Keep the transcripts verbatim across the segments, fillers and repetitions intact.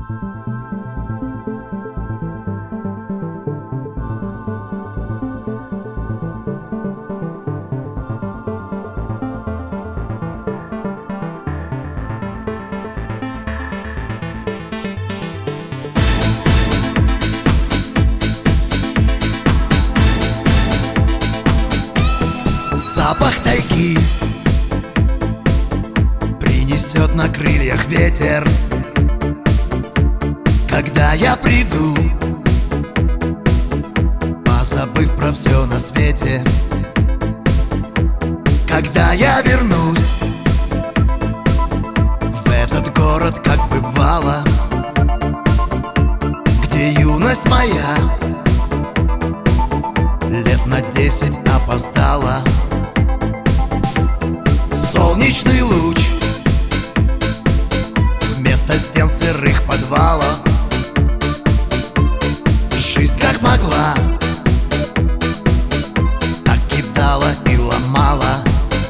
Запах тайги принесет на крыльях ветер. Когда я приду, позабыв про все на свете, когда я вернусь в этот город, как бывало, где юность моя лет на десять опоздала. Солнечный луч вместо стен сырых подвалов. Жизнь как могла так кидала и ломала,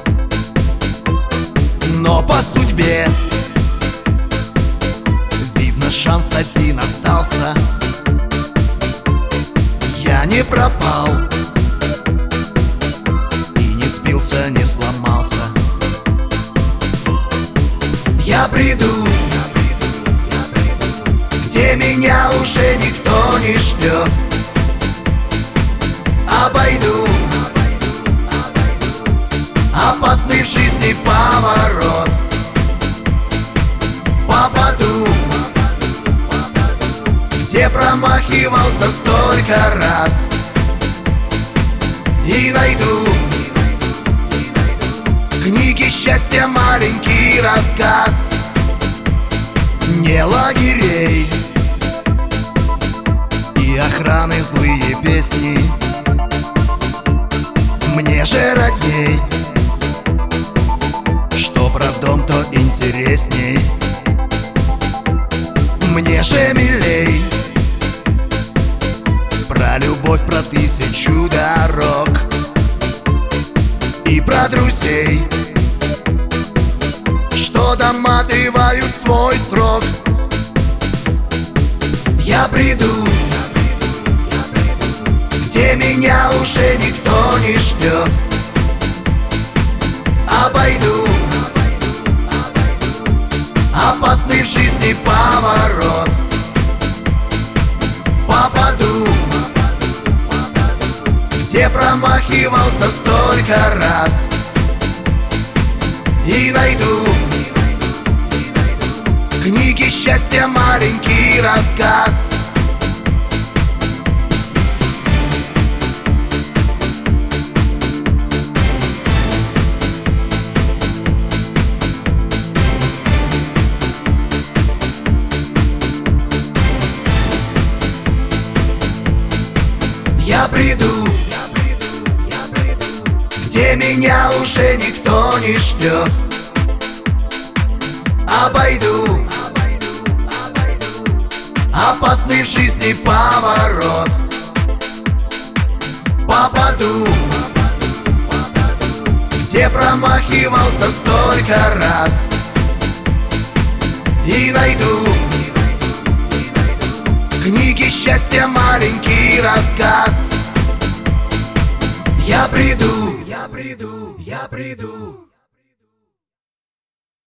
но по судьбе видно, шанс один остался. Я не пропал и не сбился, не сломался. Я приду, где меня уже никто не ждет. Обойду опасный в жизни поворот. Попаду, где промахивался столько раз, и найду книги счастья маленький рассказ. Не лагерей и охраны злые песни, мне же родней, что про дом, то интересней. Мне же милей про любовь, про тысячу дорог и про друзей, что доматывают свой срок. Я приду, где меня уже никто не ждет. Обойду опасный в жизни поворот. Попаду, где промахивался столько раз, и найду книги счастья маленький рассказ. Я приду, где меня уже никто не ждет. Обойду опасный в жизни поворот. Попаду, где промахивался столько раз, и найду книги счастья маленький рассказ. Я приду, я приду, я приду.